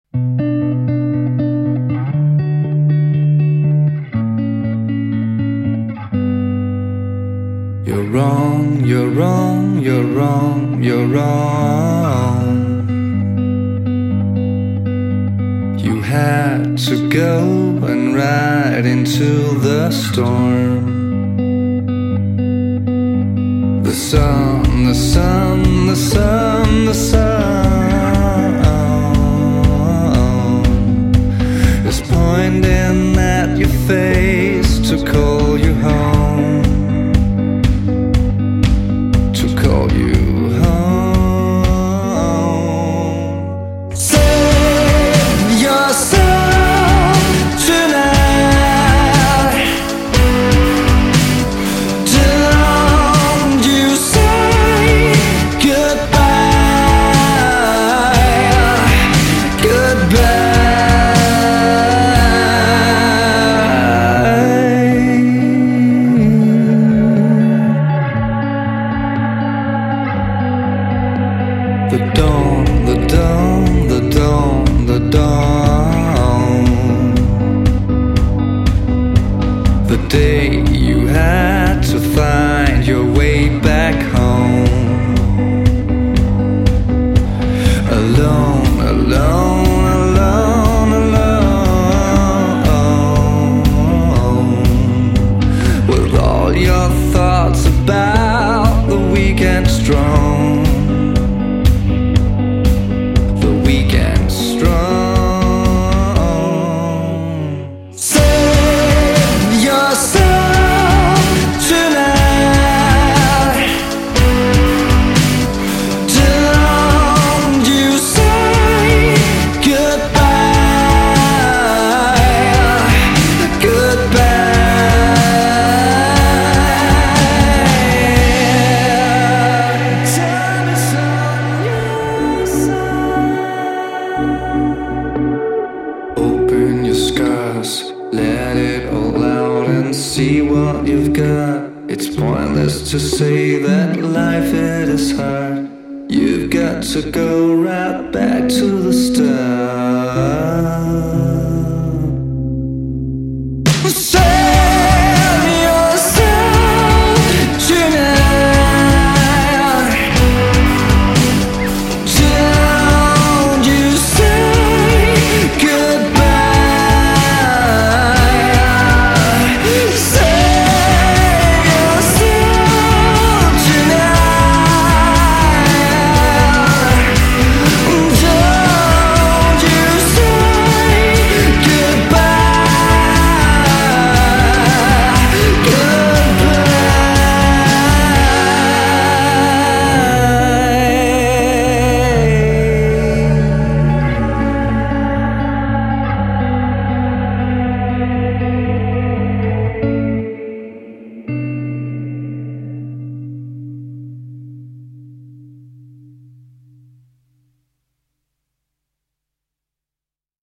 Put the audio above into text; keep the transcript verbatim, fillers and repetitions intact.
You're wrong, you're wrong, you're wrong, you're wrong. You had to go and ride into the storm. The sun, the sun, the sun, the sun is pointing at your face to call you home. To call you home. Save yourself tonight. Don't you say goodbye. The dawn, the dawn, the dawn, the dawn. The day you had to find your way back home. Alone, alone, alone, alone. With all your thoughts about the weak and strong. Weekend strong. Save yourself tonight. Don't you say goodbye. Goodbye. Time is on your side. Open your scars, let it all out and see what you've got. It's pointless to say that life it is hard. You've got to go right back to the start.